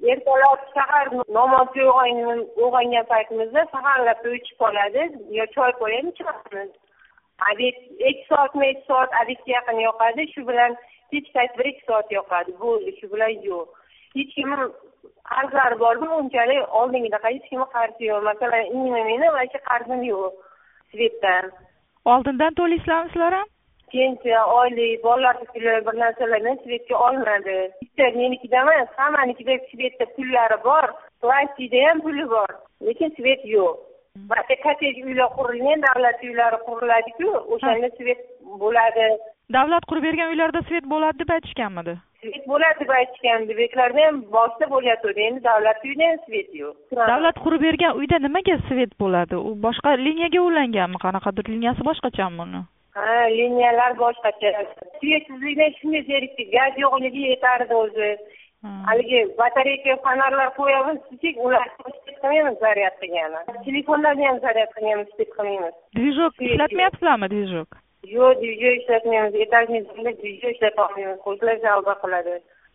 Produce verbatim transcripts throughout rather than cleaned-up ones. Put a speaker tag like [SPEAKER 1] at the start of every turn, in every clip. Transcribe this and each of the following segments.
[SPEAKER 1] ertalab sahar namozga uyg'ongan uyg'ongan paytimizda saharlab ichib qoladi yo choy qo'yib ichamiz. Obed ikki soatmi ikki soat obedga yaqin yoqadi, shu bilan kech payt bir ikki soat yoqadi. Bo'ldi, shu bilan yo'q. Hech kim qarzlari bormi, unchalik oldingidaqa hech kimni qarzi yo'q. Masalan, inga meni va shu qarzim yo'q Svetdan.
[SPEAKER 2] Oldindan to'laysizlar ham?
[SPEAKER 1] Pensiya, oylik, bolalar pullari bir narsalardan Svetga olmadi. Bitta menikida emas, hammanikida Svetda pullari bor, plastikda ham puli bor, lekin Svet yo'q. Ba'zi kottej uylar qurilgan, davlat uylari quriladi-ku, o'shanda Svet bo'ladi.
[SPEAKER 2] Davlat qurib bergan uylarda Svet bo'ladi deb aytishganmidi?
[SPEAKER 1] Svet bo'ladi deb aytishgandi. Beklarda ham boshida bo'layotdi. Endi davlat uyida ham Svet yo'q.
[SPEAKER 2] Davlat qurib bergan uyda nimaga Svet bo'ladi? U boshqa liniyaga ulanganmi? Qanaqadir liniyasi boshqachami uni?
[SPEAKER 1] Ha, liniyalar boshqacha. Svetsizlikdan shunday zerikdik. Gaz yo'qligi yetardi o'zi. Haligi batareyka fonarlar qo'yamiz, kichik ularni ishlatmaymiz zaryad qilgani. Telefonlarni ham zaryad qilganmiz, ishlatmaymiz.
[SPEAKER 2] Dvijok ishlatmayapsizlarmi, dvijok?
[SPEAKER 1] Yo'q, dvijok ishlatmaymiz. Etajni dvijok ishlatmaymiz. Qo'shlar jalba qiladi.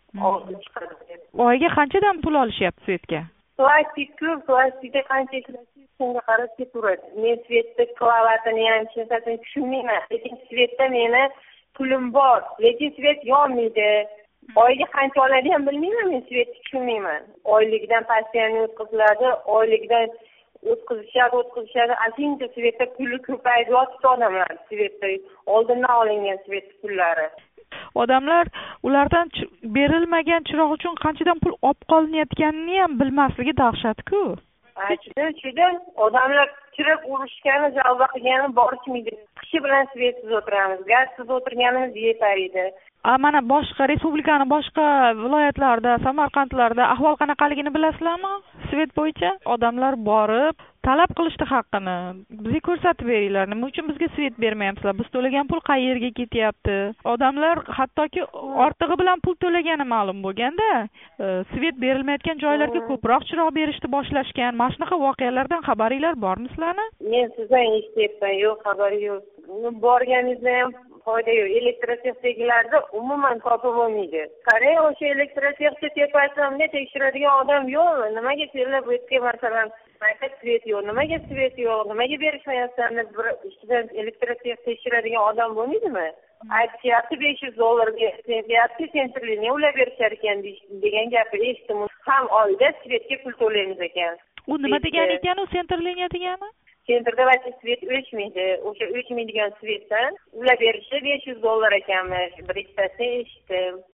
[SPEAKER 2] Oyga qanchadan pul olishyapti Svetga?
[SPEAKER 1] Plastik-ku, plastikda qancha ishlatish, shunga qarab ketaveradi. Men Svetda klavatini ham tushunmayman. Lekin Svetda meni pulim bor, lekin Svet yonmaydi. Oyga qancha oladi ham bilmayman, men Svetni tushunmayman. Oylikdan passiyani o'tkaziladi, oylikdan o'tkazishadi, o'tkazishadi. Aslida Svetda puli ko'payib yotibdi odamlar Svetda. Oldindan olingan Svet pullari.
[SPEAKER 2] Odamlar ulardan berilmagan chiroq uchun qanchadan pul olib qolinayotganini ham bilmasligi dahshat-ku.
[SPEAKER 1] Juda, juda odamlar kirib urushgani, jalba qilgani borishmaydi. Kishi bilan Svetsiz o'tiramiz, gazsiz o'tirganimiz yetar edi.
[SPEAKER 2] A mana boshqa respublikaning boshqa viloyatlarida, Samarqandlarda ahvol qanaqaligini bilasizlarmi? Svet bo'yicha odamlar borib talab qilishdi haqqini. Bizga ko'rsatib beringlar, nima uchun bizga Svet bermayapsizlar? Biz to'lagan pul qayerga ketyapti? Odamlar hattoki ortig'i bilan pul to'lagani ma'lum bo'lganda, Svet berilmayotgan joylarga ko'proq chiroq berishni boshlashgan. Mana shunaqa voqealardan xabaringlar bormi sizlarni?
[SPEAKER 1] Men sizdan eshityapman, yo'q, xabari yo'q. Borganingizda ham foyda yo'q. Elektrotexnikalarda umuman topib bo'lmaydi. Qarang, o'sha elektrotexnika tepasidan tekshiradigan odam yo'qmi? Nimaga sizlar bu yerga masalan mayda Svet yo'q, nimaga Svet yo'q, nimaga berishmayapsan deb bir ishchidan elektrotexnika tekshiradigan odam bo'lmaydimi? Aytishyapti besh yuz dollar beryapti, sentrliniya ulab berishar ekan degan gapni eshitdim. Ham oyda Svetga pul to'laymiz ekan.
[SPEAKER 2] U nima degan ekan, u sentrliniya degani?
[SPEAKER 1] Sentrda vaqti Svet o'chmaydi. O'sha o'chmaydigan Svetdan ulab berishi besh yuz dollar ekanmi? Bir ikkitasi eshitdim.